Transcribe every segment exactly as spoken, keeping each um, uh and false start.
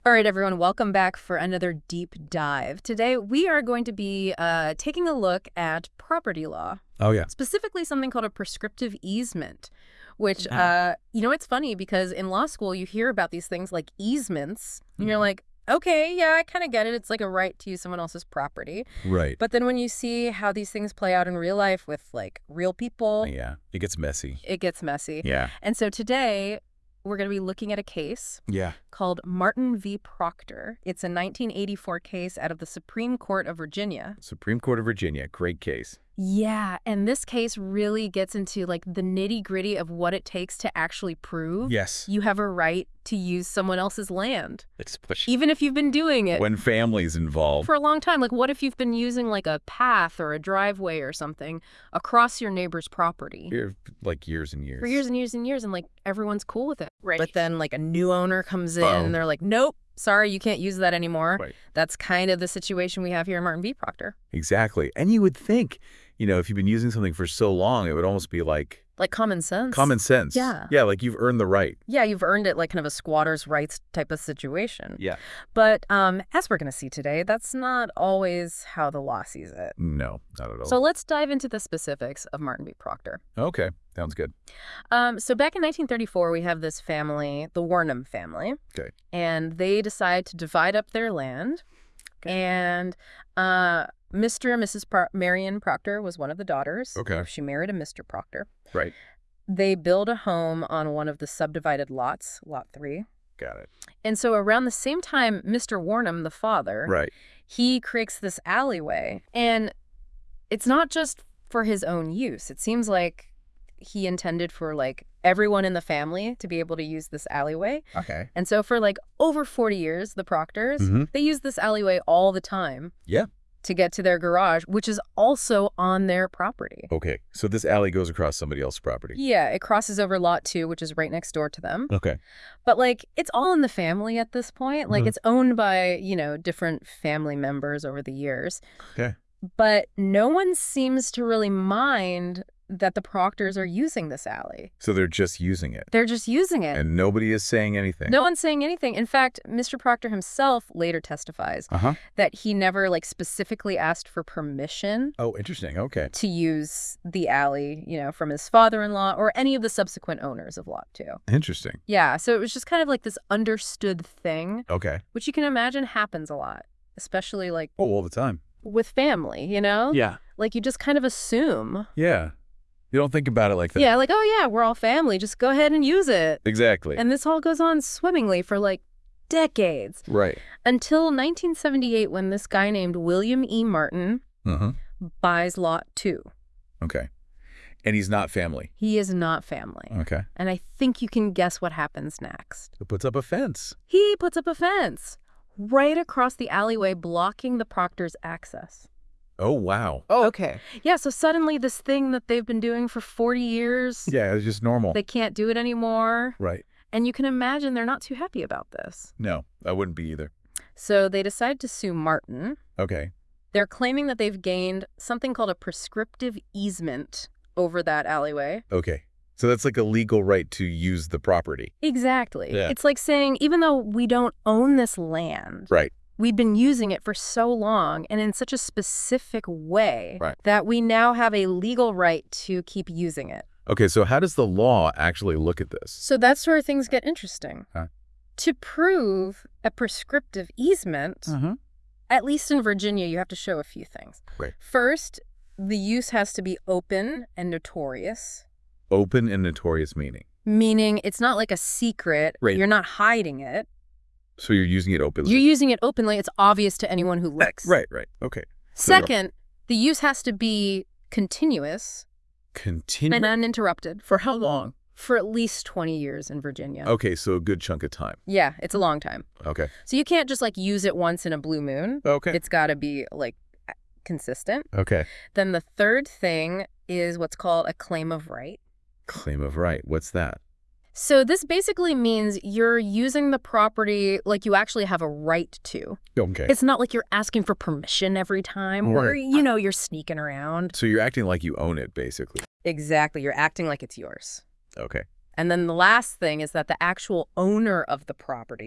All right, everyone, welcome back for another deep dive. Today, we are going to be uh, taking a look at property law. Oh, yeah. Specifically something called a prescriptive easement, which, Mm. uh, you know, it's funny because in law school, you hear about these things like easements, and you're Mhm. like, okay, yeah, I kind of get it. It's like a right to use someone else's property. Right. But then when you see how these things play out in real life with, like, real people, Yeah, it gets messy. it gets messy. Yeah. And so today, we're going to be looking at a case Yeah. called Martin v. Proctor. It's a nineteen eighty-four case out of the Supreme Court of Virginia. Supreme Court of Virginia, great case. Yeah, and this case really gets into like the nitty-gritty of what it takes to actually prove Yes. you have a right to use someone else's land, It's push. even if you've been doing it When family's involved. for a long time. Like, what if you've been using like a path or a driveway or something across your neighbor's property Here, like years and years. for years and years and years, and like everyone's cool with it. Right. But then like a new owner comes in Oh. and they're like, nope, sorry, you can't use that anymore. Right. That's kind of the situation we have here in Martin v. Proctor. Exactly. And you would think, you know, if you've been using something for so long, it would almost be like Like common sense. common sense. Yeah. Yeah, like you've earned the right. Yeah, you've earned it, like kind of a squatter's rights type of situation. Yeah. But um, as we're going to see today, that's not always how the law sees it. No, not at all. So let's dive into the specifics of Martin v. Proctor. Okay, sounds good. Um, so back in nineteen thirty-four, we have this family, the Warnham family. Okay. And they decide to divide up their land. Okay. And uh, Mister and Missus Pro- Marion Proctor was one of the daughters. Okay. She married a Mister Proctor. Right. They build a home on one of the subdivided lots, Lot three. Got it. And so around the same time, Mister Warnham, the father, Right. he creates this alleyway. And it's not just for his own use. It seems like he intended for, like, everyone in the family to be able to use this alleyway. Okay. And so for, like, over forty years, the Proctors, Mhm. they use this alleyway all the time. Yeah. To get to their garage, which is also on their property. Okay, so this alley goes across somebody else's property. Yeah, it crosses over Lot two, which is right next door to them. Okay. But, like, it's all in the family at this point. Like, Mhm. it's owned by, you know, different family members over the years. Okay. But no one seems to really mind that the Proctors are using this alley. So they're just using it. They're just using it. And nobody is saying anything. No one's saying anything. In fact, Mister Proctor himself later testifies Uh-huh. that he never, like, specifically asked for permission Oh, interesting. Okay. to use the alley, you know, from his father-in-law or any of the subsequent owners of Lot two. Interesting. Yeah, so it was just kind of like this understood thing, Okay. which you can imagine happens a lot, especially, like, Oh, all the time. with family, you know? Yeah. Like, you just kind of assume. Yeah. You don't think about it like that. Yeah, like, oh, yeah, we're all family. Just go ahead and use it. Exactly. And this all goes on swimmingly for, like, decades. Right. Until nineteen seventy-eight, when this guy named William E. Martin Uh-huh. buys Lot two. Okay. And he's not family. He is not family. Okay. And I think you can guess what happens next. It puts up a fence. He puts up a fence right across the alleyway, blocking the Proctor's access. Oh, wow. Oh, okay. Yeah, so suddenly this thing that they've been doing for forty years, Yeah, it's just normal. they can't do it anymore. Right. And you can imagine they're not too happy about this. No, I wouldn't be either. So they decide to sue Martin. Okay. They're claiming that they've gained something called a prescriptive easement over that alleyway. Okay. So that's like a legal right to use the property. Exactly. Yeah. It's like saying, even though we don't own this land, Right. we've been using it for so long and in such a specific way Right. that we now have a legal right to keep using it. Okay, so how does the law actually look at this? So that's where things get interesting. Huh? To prove a prescriptive easement, Uh-huh. at least in Virginia, you have to show a few things. Right. First, the use has to be open and notorious, Open and notorious meaning. meaning it's not like a secret. Right. You're not hiding it. So you're using it openly. You're using it openly. It's obvious to anyone who looks. Right, right. Okay. Second, the use has to be continuous Continue. and uninterrupted For how long? for at least twenty years in Virginia. Okay, so a good chunk of time. Yeah, it's a long time. Okay. So you can't just like use it once in a blue moon. Okay. It's got to be like consistent. Okay. Then the third thing is what's called a claim of right. Claim of right. What's that? So this basically means you're using the property like you actually have a right to. Okay. It's not like you're asking for permission every time or, Right. you know, you're sneaking around. So you're acting like you own it, basically. Exactly. You're acting like it's yours. Okay. And then the last thing is that the actual owner of the property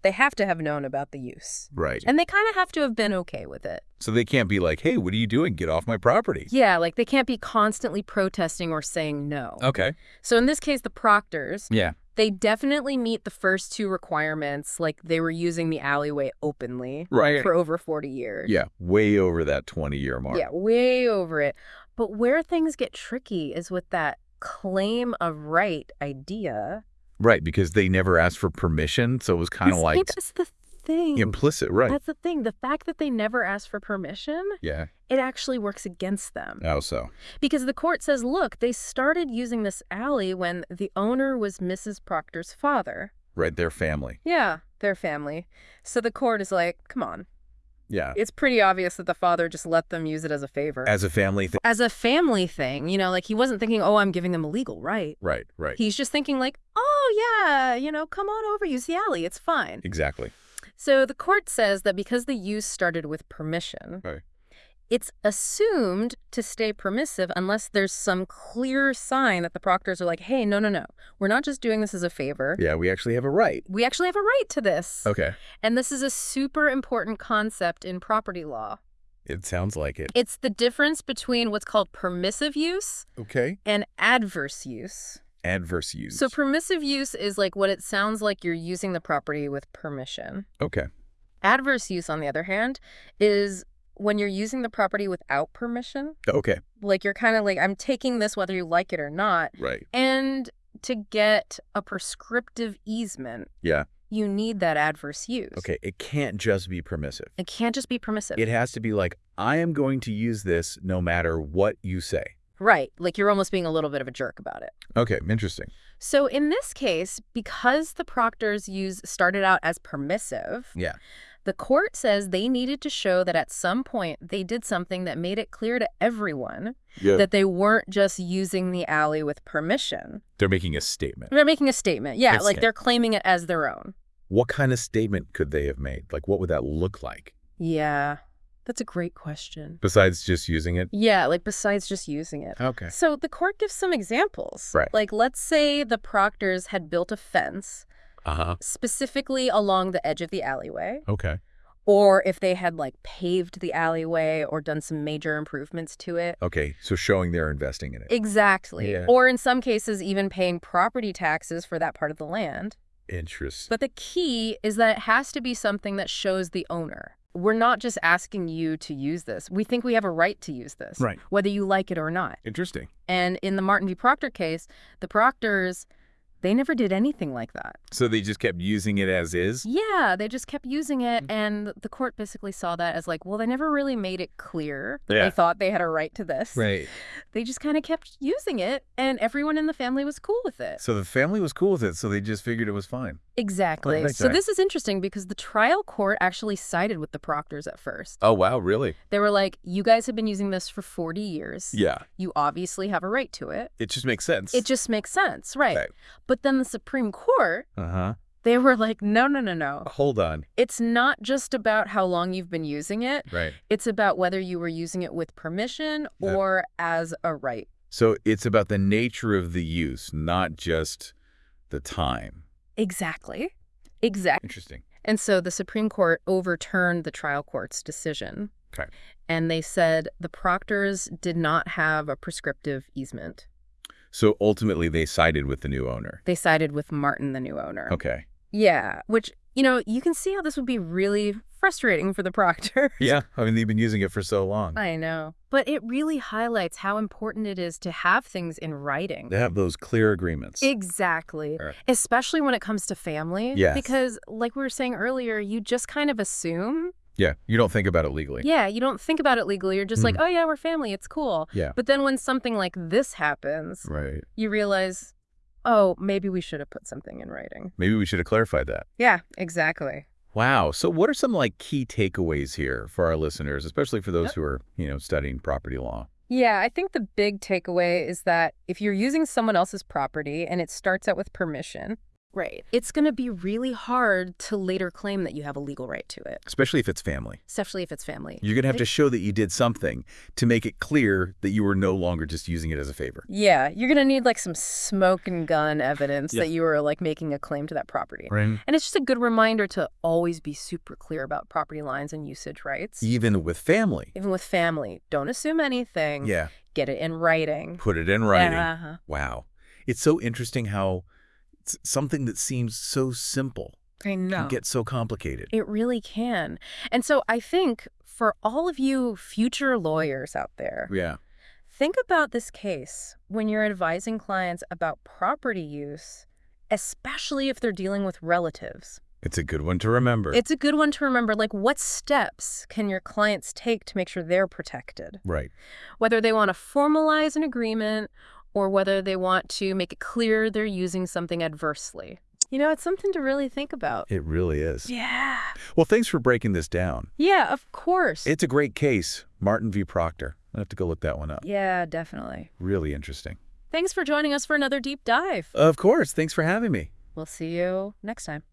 They have to have known about the use. Right. And they kind of have to have been okay with it. So they can't be like, hey, what are you doing? Get off my property. Yeah, like they can't be constantly protesting or saying no. Okay. So in this case, the Proctors, Yeah. they definitely meet the first two requirements, like they were using the alleyway openly Right. for over forty years. Yeah, way over that twenty-year mark. Yeah, way over it. But where things get tricky is with that claim of right idea. Right, because they never asked for permission, so it was kind of See, like that's the thing. implicit, right? That's the thing. The fact that they never asked for permission, Yeah. it actually works against them. How so? Because the court says, look, they started using this alley when the owner was Missus Proctor's father. Right, their family. Yeah, their family. So the court is like, come on. Yeah. It's pretty obvious that the father just let them use it as a favor. As a family thing. As a family thing, you know, like he wasn't thinking, oh, I'm giving them a legal right. Right, right. He's just thinking like, oh, yeah, you know, come on over, use the alley. It's fine. Exactly. So the court says that because the use started with permission, Right. it's assumed to stay permissive unless there's some clear sign that the Proctors are like, hey, no, no, no. We're not just doing this as a favor. Yeah, we actually have a right. We actually have a right to this. Okay. And this is a super important concept in property law. It sounds like it. It's the difference between what's called permissive use Okay. and adverse use. Adverse use. So permissive use is like what it sounds like you're using the property with permission. Okay. Adverse use, on the other hand, is when you're using the property without permission. Okay. Like you're kind of like, I'm taking this whether you like it or not. Right. And to get a prescriptive easement, Yeah. you need that adverse use. Okay. It can't just be permissive. It can't just be permissive. It has to be like, I am going to use this no matter what you say. Right. Like you're almost being a little bit of a jerk about it. Okay. Interesting. So in this case, because the Proctors use started out as permissive, Yeah. the court says they needed to show that at some point they did something that made it clear to everyone Yeah. that they weren't just using the alley with permission. They're making a statement. They're making a statement. Yeah, It's- like they're claiming it as their own. What kind of statement could they have made? Like, what would that look like? Yeah, that's a great question. Besides just using it? Yeah, like besides just using it. Okay. So the court gives some examples. Right. Like let's say the Proctors had built a fence Uh-huh. specifically along the edge of the alleyway, Okay. or if they had like paved the alleyway or done some major improvements to it. Okay. So showing they're investing in it. Exactly. Yeah. Or in some cases, even paying property taxes for that part of the land. Interesting. But the key is that it has to be something that shows the owner. We're not just asking you to use this. We think we have a right to use this, Right. whether you like it or not. Interesting. And in the Martin v. Proctor case, the Proctors, they never did anything like that. So they just kept using it as is? Yeah, they just kept using it, Mm-hmm. and the court basically saw that as like, well, they never really made it clear. Yeah. They thought they had a right to this. Right. They just kind of kept using it, and everyone in the family was cool with it. So the family was cool with it, so they just figured it was fine. Exactly. Right, So right. this is interesting because the trial court actually sided with the Proctors at first. Oh, wow. Really? They were like, you guys have been using this for forty years. Yeah. You obviously have a right to it. It just makes sense. It just makes sense, right? Right. But then the Supreme Court, Uh-huh. they were like, no, no, no, no. Hold on. It's not just about how long you've been using it. Right. It's about whether you were using it with permission Yeah. or as a right. So it's about the nature of the use, not just the time. Exactly. Exactly. Interesting. And so the Supreme Court overturned the trial court's decision. Okay. And they said the Proctors did not have a prescriptive easement. So ultimately they sided with the new owner. They sided with Martin, the new owner. Okay. Yeah, which, you know, you can see how this would be really frustrating for the Proctors. Yeah. I mean, they've been using it for so long. I know. But it really highlights how important it is to have things in writing. They have those clear agreements. Exactly. Right. Especially when it comes to family. Yes. Because like we were saying earlier, you just kind of assume. Yeah. You don't think about it legally. Yeah, you don't think about it legally. You're just like, oh yeah, we're family. It's cool. Yeah. But then when something like this happens, Right. you realize, oh, maybe we should have put something in writing. Maybe we should have clarified that. Yeah, exactly. Wow. So what are some like key takeaways here for our listeners, especially for those who are, you know, studying property law? Yeah, I think the big takeaway is that if you're using someone else's property and it starts out with permission, Right. It's going to be really hard to later claim that you have a legal right to it, Especially if it's family. especially if it's family. You're going to have Like- to show that you did something to make it clear that you were no longer just using it as a favor. Yeah, you're going to need like some smoke and gun evidence Yeah. that you were like making a claim to that property. Right. And it's just a good reminder to always be super clear about property lines and usage rights. Even with family. Even with family, don't assume anything. Yeah. Get it in writing. Put it in writing. Uh-huh. Wow. It's so interesting how s- something that seems so simple I know. can get so complicated. It really can. And so I think for all of you future lawyers out there, Yeah. think about this case when you're advising clients about property use, especially if they're dealing with relatives. It's a good one to remember. It's a good one to remember, like, what steps can your clients take to make sure they're protected? Right. Whether they want to formalize an agreement or whether they want to make it clear they're using something adversely. You know, it's something to really think about. It really is. Yeah. Well, thanks for breaking this down. Yeah, of course. It's a great case, Martin v. Proctor. I have to go look that one up. Yeah, definitely. Really interesting. Thanks for joining us for another deep dive. Of course. Thanks for having me. We'll see you next time.